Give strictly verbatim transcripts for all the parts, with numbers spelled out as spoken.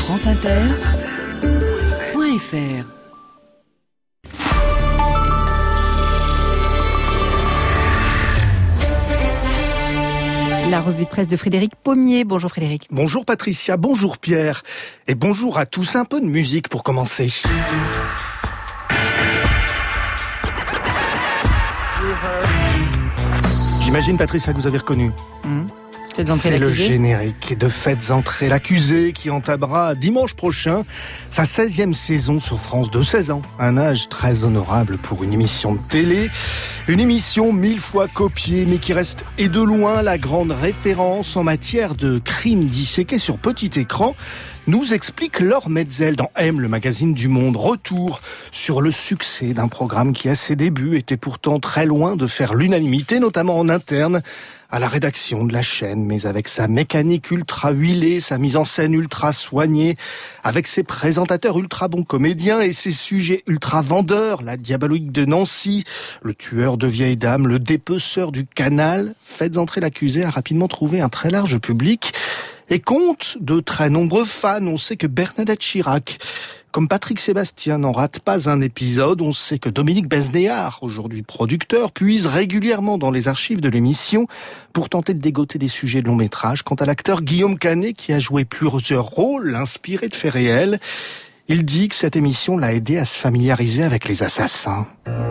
France Inter point F R. La revue de presse de Frédéric Pommier. Bonjour Frédéric. Bonjour Patricia, bonjour Pierre. Et bonjour à tous. Un peu de musique pour commencer. J'imagine Patricia que vous avez reconnu. Mmh. C'est le générique de Faites entrer l'accusé qui entamera dimanche prochain sa seizième saison sur France deux. seize ans, un âge très honorable pour une émission de télé. Une émission mille fois copiée, mais qui reste, et de loin, la grande référence en matière de crimes disséqués sur petit écran, nous explique Laure Metzel dans M, le magazine du Monde. Retour sur le succès d'un programme qui, à ses débuts, était pourtant très loin de faire l'unanimité, notamment en interne, à la rédaction de la chaîne, mais avec sa mécanique ultra huilée, sa mise en scène ultra soignée, avec ses présentateurs ultra bons comédiens et ses sujets ultra vendeurs, la diabolique de Nancy, le tueur de vieilles dames, le dépeceur du canal, Faites entrer l'accusé a rapidement trouvé un très large public et compte de très nombreux fans. On sait que Bernadette Chirac, comme Patrick Sébastien, n'en rate pas un épisode. On sait que Dominique Besnéard, aujourd'hui producteur, puise régulièrement dans les archives de l'émission pour tenter de dégoter des sujets de long métrage. Quant à l'acteur Guillaume Canet, qui a joué plusieurs rôles inspirés de faits réels, il dit que cette émission l'a aidé à se familiariser avec les assassins.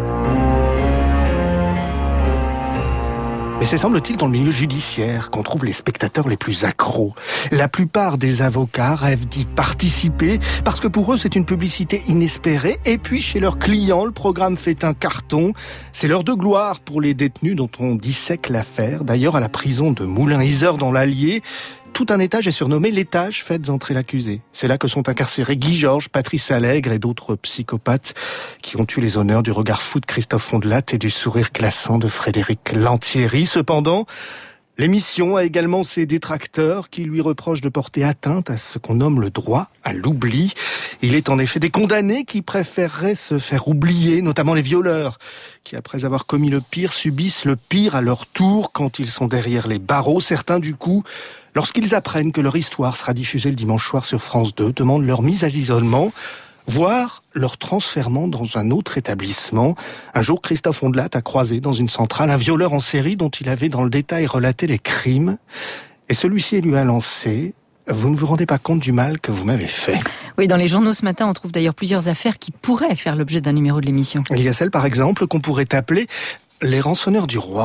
Et c'est, semble-t-il, dans le milieu judiciaire qu'on trouve les spectateurs les plus accros. La plupart des avocats rêvent d'y participer parce que pour eux, c'est une publicité inespérée. Et puis, chez leurs clients, le programme fait un carton. C'est l'heure de gloire pour les détenus dont on dissèque l'affaire. D'ailleurs, à la prison de Moulins-Isère dans l'Allier, tout un étage est surnommé l'étage Faites entrer l'accusé. C'est là que sont incarcérés Guy Georges, Patrice Allègre et d'autres psychopathes qui ont eu les honneurs du regard fou de Christophe Ondelat et du sourire glaçant de Frédéric Lantieri. Cependant, l'émission a également ses détracteurs qui lui reprochent de porter atteinte à ce qu'on nomme le droit à l'oubli. Il est en effet des condamnés qui préféreraient se faire oublier, notamment les violeurs, qui après avoir commis le pire subissent le pire à leur tour quand ils sont derrière les barreaux. Certains du coup, lorsqu'ils apprennent que leur histoire sera diffusée le dimanche soir sur France deux, demandent leur mise à l'isolement, voire leur transfèrement dans un autre établissement. Un jour, Christophe Ondelat a croisé dans une centrale un violeur en série dont il avait dans le détail relaté les crimes. Et celui-ci lui a lancé « Vous ne vous rendez pas compte du mal que vous m'avez fait ». Oui, dans les journaux ce matin, on trouve d'ailleurs plusieurs affaires qui pourraient faire l'objet d'un numéro de l'émission. Il y a celle, par exemple, qu'on pourrait appeler « Les rançonneurs du roi ».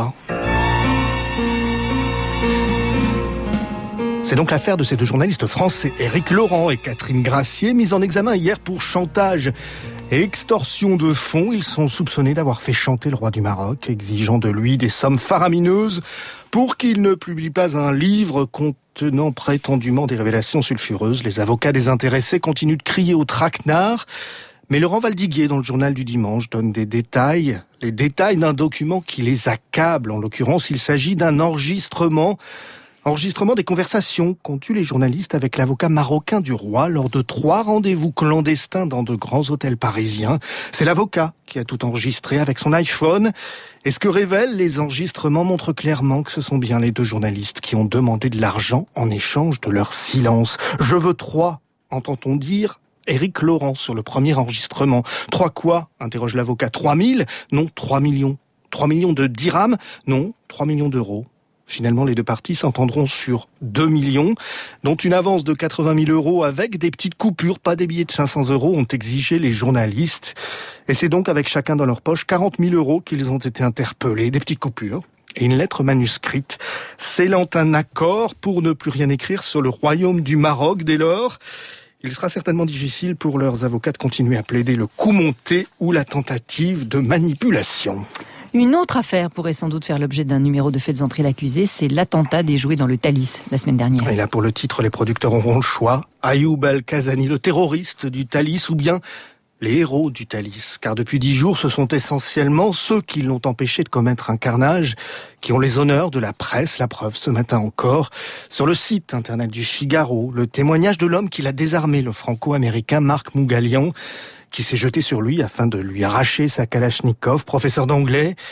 C'est donc l'affaire de ces deux journalistes français, Éric Laurent et Catherine Gracier, mis en examen hier pour chantage et extorsion de fonds. Ils sont soupçonnés d'avoir fait chanter le roi du Maroc, exigeant de lui des sommes faramineuses pour qu'il ne publie pas un livre contenant prétendument des révélations sulfureuses. Les avocats des intéressés continuent de crier au traquenard. Mais Laurent Valdiguier, dans le journal du dimanche, donne des détails, les détails d'un document qui les accable. En l'occurrence, il s'agit d'un enregistrement Enregistrement des conversations qu'ont eues les journalistes avec l'avocat marocain du roi lors de trois rendez-vous clandestins dans de grands hôtels parisiens. C'est l'avocat qui a tout enregistré avec son iPhone. Et ce que révèlent les enregistrements montre clairement que ce sont bien les deux journalistes qui ont demandé de l'argent en échange de leur silence. « Je veux trois », entend-on dire Éric Laurent sur le premier enregistrement. « Trois quoi ?» interroge l'avocat. « Trois mille ? Non, trois millions. Trois millions de dirhams ? Non, trois millions d'euros. » Finalement, les deux parties s'entendront sur deux millions, dont une avance de quatre-vingt mille euros avec des petites coupures, pas des billets de cinq cents euros, ont exigé les journalistes. Et c'est donc avec chacun dans leur poche quarante mille euros qu'ils ont été interpellés, des petites coupures et une lettre manuscrite scellant un accord pour ne plus rien écrire sur le royaume du Maroc. Dès lors, il sera certainement difficile pour leurs avocats de continuer à plaider le coup monté ou la tentative de manipulation. Une autre affaire pourrait sans doute faire l'objet d'un numéro de Faites entrer l'accusé, c'est l'attentat déjoué dans le Thalys la semaine dernière. Et là, pour le titre, les producteurs auront le choix. Ayoub El-Kazani, le terroriste du Thalys, ou bien les héros du Thalys. Car depuis dix jours, ce sont essentiellement ceux qui l'ont empêché de commettre un carnage qui ont les honneurs de la presse. La preuve, ce matin encore, sur le site internet du Figaro, le témoignage de l'homme qui l'a désarmé, le franco-américain Marc Mougalian, qui s'est jeté sur lui afin de lui arracher sa Kalachnikov. Professeur d'anglais,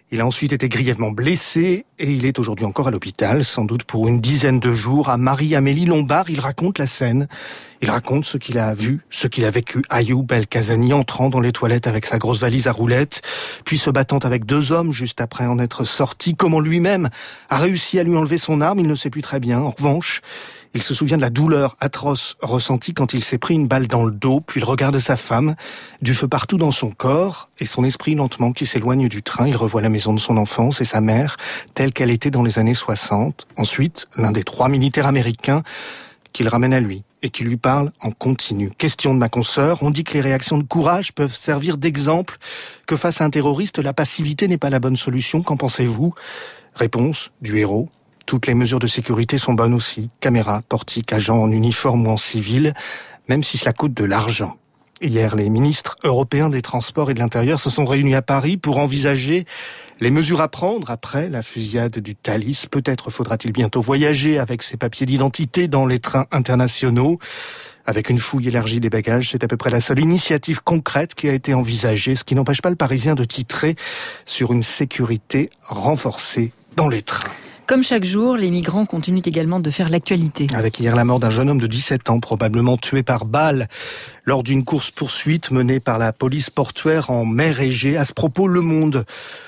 Il a ensuite été grièvement blessé et il est aujourd'hui encore à l'hôpital, sans doute pour une dizaine de jours. À Marie-Amélie Lombard, il raconte la scène. Il raconte ce qu'il a vu, ce qu'il a vécu. Ayoub El-Kazani entrant dans les toilettes avec sa grosse valise à roulettes, puis se battant avec deux hommes juste après en être sorti. Comment lui-même a réussi à lui enlever son arme, il ne sait plus très bien. En revanche, il se souvient de la douleur atroce ressentie quand il s'est pris une balle dans le dos, puis le regard de sa femme, du feu partout dans son corps, et son esprit lentement qui s'éloigne du train. Il revoit la maison de son enfance et sa mère, telle qu'elle était dans les années soixante. Ensuite, l'un des trois militaires américains qu'il ramène à lui et qui lui parle en continu. Question de ma consoeur, on dit que les réactions de courage peuvent servir d'exemple, que face à un terroriste, la passivité n'est pas la bonne solution. Qu'en pensez-vous ? Réponse du héros. Toutes les mesures de sécurité sont bonnes aussi. Caméras, portiques, agents en uniforme ou en civil, même si cela coûte de l'argent. Hier, les ministres européens des Transports et de l'Intérieur se sont réunis à Paris pour envisager les mesures à prendre après la fusillade du Thalys. Peut-être faudra-t-il bientôt voyager avec ses papiers d'identité dans les trains internationaux. Avec une fouille élargie des bagages, c'est à peu près la seule initiative concrète qui a été envisagée, ce qui n'empêche pas le Parisien de titrer sur une sécurité renforcée dans les trains. Comme chaque jour, les migrants continuent également de faire l'actualité. Avec hier la mort d'un jeune homme de dix-sept ans, probablement tué par balle lors d'une course-poursuite menée par la police portuaire en mer Égée. À ce propos, Le Monde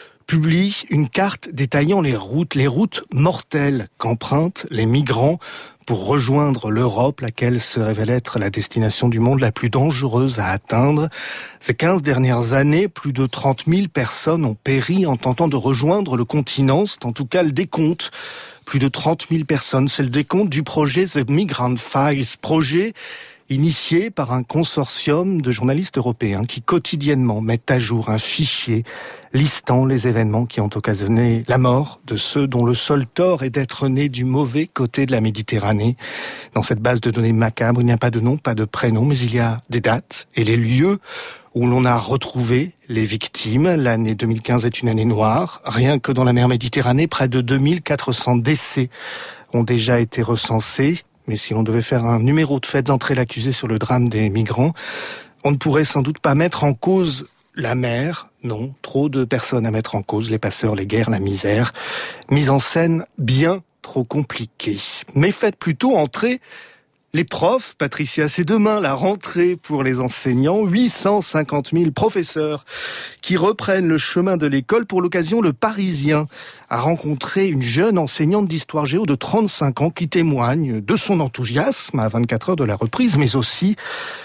publie une carte détaillant les routes, les routes mortelles qu'empruntent les migrants pour rejoindre l'Europe, laquelle se révèle être la destination du monde la plus dangereuse à atteindre. Ces quinze dernières années, plus de trente mille personnes ont péri en tentant de rejoindre le continent. C'est en tout cas le décompte. Plus de trente mille personnes, c'est le décompte du projet The Migrant Files, projet initié par un consortium de journalistes européens qui quotidiennement mettent à jour un fichier listant les événements qui ont occasionné la mort de ceux dont le seul tort est d'être nés du mauvais côté de la Méditerranée. Dans cette base de données macabre, il n'y a pas de nom, pas de prénom, mais il y a des dates et les lieux où l'on a retrouvé les victimes. L'année deux mille quinze est une année noire. Rien que dans la mer Méditerranée, près de deux mille quatre cents décès ont déjà été recensés. Mais si l'on devait faire un numéro de Faites entrer l'accusé sur le drame des migrants, on ne pourrait sans doute pas mettre en cause la mer. Non, trop de personnes à mettre en cause, les passeurs, les guerres, la misère. Mise en scène bien trop compliquée. Mais faites plutôt entrer les profs. Patricia, c'est demain la rentrée pour les enseignants. huit cent cinquante mille professeurs qui reprennent le chemin de l'école. Pour l'occasion, le Parisien a rencontré une jeune enseignante d'histoire géo de trente-cinq ans qui témoigne de son enthousiasme à vingt-quatre heures de la reprise, mais aussi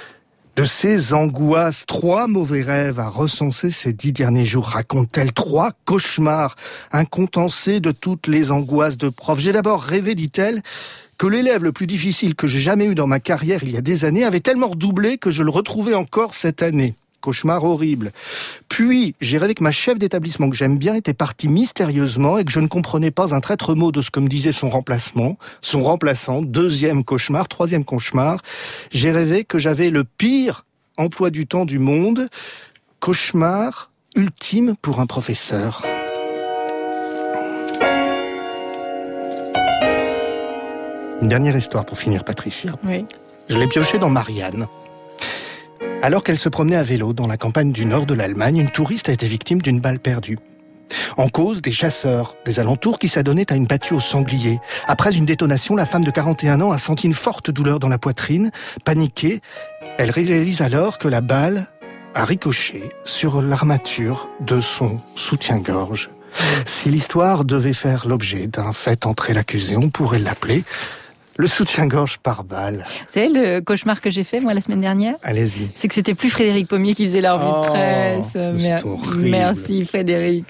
de ses angoisses. Trois mauvais rêves à recenser ces dix derniers jours, raconte-t-elle. Trois cauchemars, un condensé de toutes les angoisses de prof. J'ai d'abord rêvé, dit-elle, que l'élève le plus difficile que j'ai jamais eu dans ma carrière il y a des années avait tellement redoublé que je le retrouvais encore cette année. Cauchemar horrible. Puis, j'ai rêvé que ma chef d'établissement que j'aime bien était partie mystérieusement et que je ne comprenais pas un traître mot de ce que me disait son remplacement, son remplaçant. Deuxième cauchemar, troisième cauchemar. J'ai rêvé que j'avais le pire emploi du temps du monde. Cauchemar ultime pour un professeur. Une dernière histoire pour finir, Patricia. Oui. Je l'ai piochée dans Marianne. Alors qu'elle se promenait à vélo dans la campagne du nord de l'Allemagne, une touriste a été victime d'une balle perdue. En cause, des chasseurs des alentours qui s'adonnaient à une battue au sanglier. Après une détonation, la femme de quarante et un ans a senti une forte douleur dans la poitrine. Paniquée, elle réalise alors que la balle a ricoché sur l'armature de son soutien-gorge. Si l'histoire devait faire l'objet d'un fait entrer l'accusé, on pourrait l'appeler le soutien-gorge par balle. Vous savez le cauchemar que j'ai fait, moi, la semaine dernière ? Allez-y. C'est que c'était plus Frédéric Pommier qui faisait la revue de Oh, presse. c'est horrible. Merci, Frédéric.